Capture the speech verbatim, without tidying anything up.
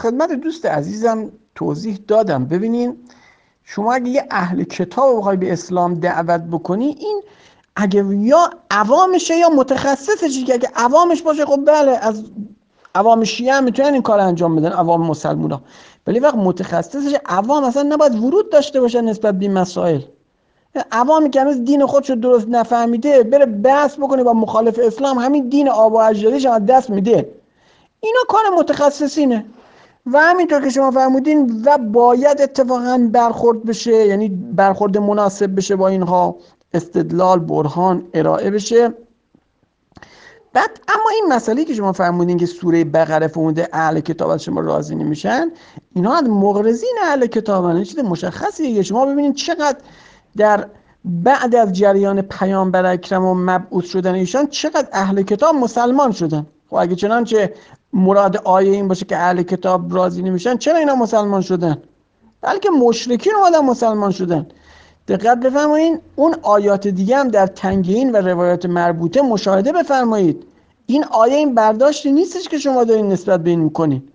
خدمت دوست عزیزم توضیح دادم. ببینین شما اگه یه اهل کتاب بخوای به اسلام دعوت بکنی، این اگه یا عوامشه یا متخصصشه، که اگه عوامش باشه خب بله، از عوام شیعه هم میتونن این کار انجام بدن، عوام مسلمونا. ولی وقت متخصصش، عوام اصلا نباید ورود داشته باشه نسبت به این مسائل. عوامی که هنوز دین خودش رو درست نفهمیده بره بحث بکنه با مخالف اسلام، همین دین آب و اجدادیش هم دست میده. اینا کار متخصصینه و همینطور که شما فرمودین و باید اتفاقا برخورد بشه، یعنی برخورد مناسب بشه با اینها، استدلال، برهان ارائه بشه. بعد اما این مسئله که شما فرمودین که سوره بقره فرموده اهل کتاب از شما راضی نمیشن، اینا از مغرضین اهل کتابن. این چیز مشخصیه. شما ببینید چقدر در بعد از جریان پیامبر اکرم و مبعوث شدن ایشان چقدر اهل کتاب مسلمان شدن. خب اگه چنانچه مراد آیه این باشه که اهل کتاب راضی نمیشن، چرا اینا مسلمان شدن؟ بلکه مشرکین اومدن مسلمان شدن. دقت بفرمایید اون آیات دیگه هم در تنگین و روایات مربوطه مشاهده بفرمایید. این آیه این برداشتی نیستش که شما دارین نسبت به این میکنین.